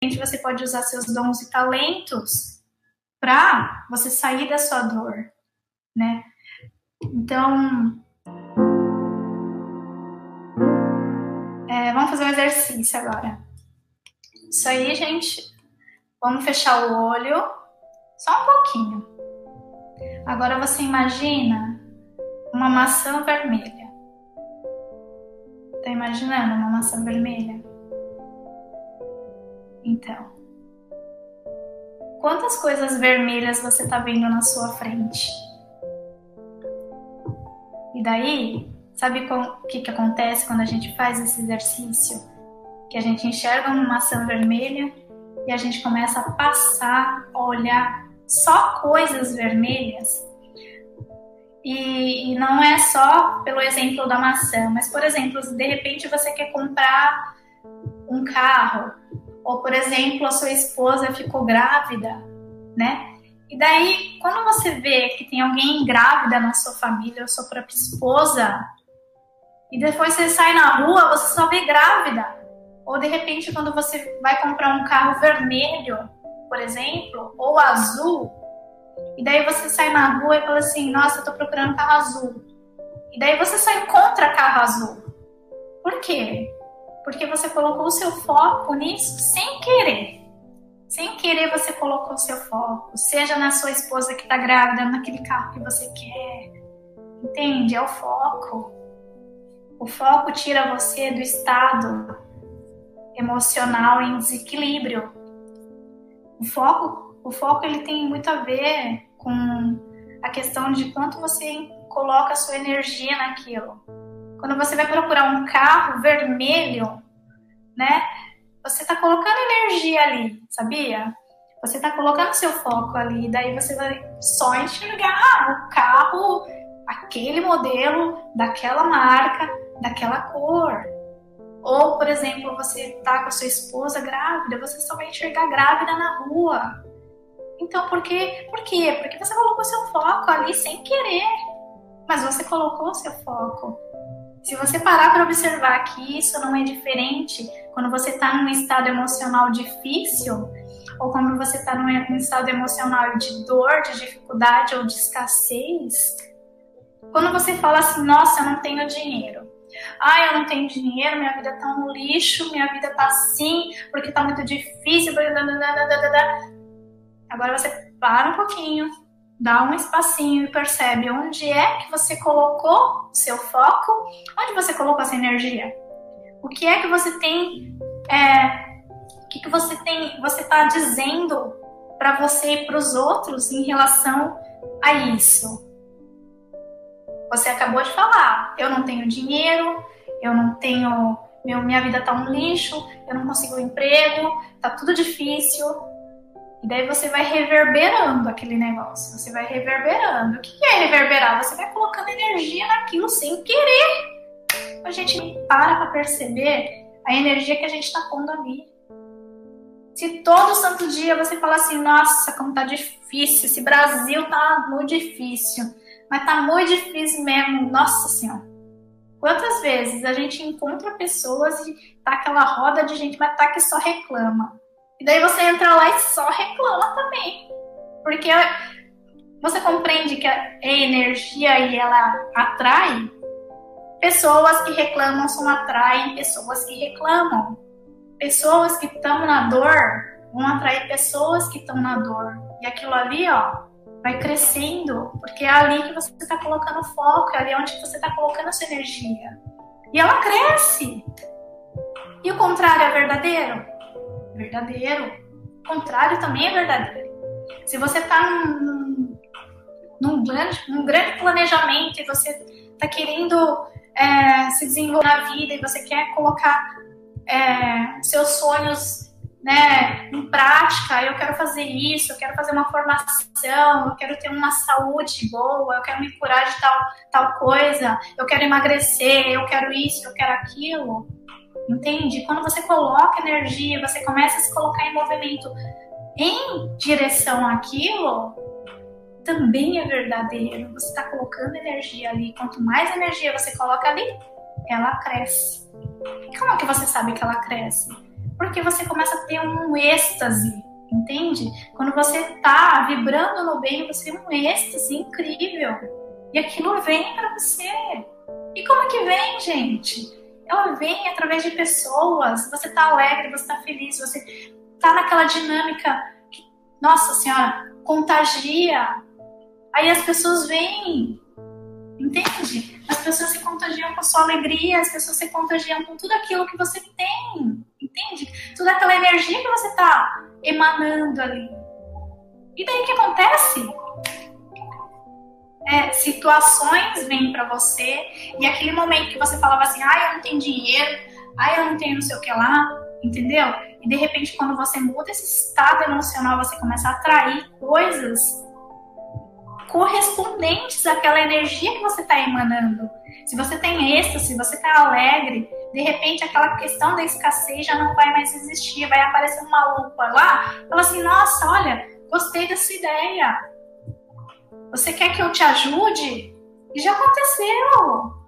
você pode usar seus dons e talentos para você sair da sua dor, né? Então, vamos fazer um exercício agora. Isso aí, gente. Vamos fechar o olho, só um pouquinho. Agora você imagina uma maçã vermelha. Tá imaginando uma maçã vermelha? Então, quantas coisas vermelhas você tá vendo na sua frente? E daí, sabe o que acontece quando a gente faz esse exercício? Que a gente enxerga uma maçã vermelha e a gente começa a passar, a olhar só coisas vermelhas. E não é só pelo exemplo da maçã, mas, por exemplo, se de repente você quer comprar um carro, ou, por exemplo, a sua esposa ficou grávida, né? E daí, quando você vê que tem alguém grávida na sua família, ou sua própria esposa, e depois você sai na rua, você só vê grávida. Ou, de repente, quando você vai comprar um carro vermelho, por exemplo, ou azul, e daí você sai na rua e fala assim, nossa, eu tô procurando carro azul. E daí você só encontra carro azul. Por quê? Porque você colocou o seu foco nisso sem querer. Sem querer você colocou o seu foco. Seja na sua esposa que tá grávida, naquele carro que você quer. Entende? É o foco. O foco tira você do estado emocional em desequilíbrio. O foco ele tem muito a ver com a questão de quanto você coloca a sua energia naquilo. Quando você vai procurar um carro vermelho, né? Você está colocando energia ali, sabia? Você está colocando seu foco ali, daí você vai só enxergar o carro, aquele modelo, daquela marca, daquela cor. Ou, por exemplo, você está com a sua esposa grávida, você só vai enxergar grávida na rua. Então, por quê? Porque você colocou seu foco ali sem querer. Mas você colocou seu foco. Se você parar para observar que isso não é diferente quando você está num estado emocional difícil, ou quando você está num estado emocional de dor, de dificuldade ou de escassez, quando você fala assim, nossa, eu não tenho dinheiro. Ah, eu não tenho dinheiro, minha vida tá um lixo, minha vida tá assim, porque tá muito difícil. Agora você para um pouquinho, dá um espacinho e percebe onde é que você colocou o seu foco, onde você colocou essa energia. O que é que você tem, o que você tem, você está dizendo para você e para os outros em relação a isso? Você acabou de falar, eu não tenho dinheiro, eu não tenho, minha vida tá um lixo, eu não consigo um emprego, tá tudo difícil. E daí você vai reverberando aquele negócio, você vai reverberando. O que é reverberar? Você vai colocando energia naquilo sem querer. A gente para perceber a energia que a gente tá pondo ali. Se todo santo dia você fala assim, nossa, como tá difícil, esse Brasil tá muito difícil, mas tá muito difícil mesmo, nossa senhora. Quantas vezes a gente encontra pessoas e tá aquela roda de gente, mas tá que só reclama. E daí você entra lá e só reclama também. Porque você compreende que a energia e ela atrai. Pessoas que reclamam só atraem pessoas que reclamam. Pessoas que estão na dor vão atrair pessoas que estão na dor. E aquilo ali, ó, vai crescendo. Porque é ali que você está colocando foco, é ali onde você está colocando a sua energia. E ela cresce. E o contrário é verdadeiro? Verdadeiro. O contrário também é verdadeiro. Se você está num grande planejamento e você está querendo se desenvolver na vida e você quer colocar seus sonhos, né, em prática, eu quero fazer isso, eu quero fazer uma formação, eu quero ter uma saúde boa, eu quero me curar de tal coisa, eu quero emagrecer, eu quero isso, eu quero aquilo. Entende? Quando você coloca energia, você começa a se colocar em movimento em direção àquilo, também é verdadeiro. Você está colocando energia ali. Quanto mais energia você coloca ali, ela cresce. E como é que você sabe que ela cresce? Porque você começa a ter um êxtase, entende? Quando você tá vibrando no bem, você tem um êxtase incrível. E aquilo vem para você. E como que vem, gente? Ela vem através de pessoas. Você tá alegre, você tá feliz, você tá naquela dinâmica que, nossa senhora, contagia. Aí as pessoas vêm, entende? As pessoas se contagiam com a sua alegria, as pessoas se contagiam com tudo aquilo que você tem, entende? Toda aquela energia que você tá emanando ali. E daí o que acontece? Situações vêm para você, e aquele momento que você falava assim, eu não tenho dinheiro, eu não tenho não sei o que lá, entendeu? E de repente, quando você muda esse estado emocional, você começa a atrair coisas correspondentes àquela energia que você está emanando. Se você tem êxtase, se você está alegre, de repente aquela questão da escassez já não vai mais existir, vai aparecer uma lupa lá, fala assim, nossa, olha, gostei dessa ideia. Você quer que eu te ajude? E já aconteceu.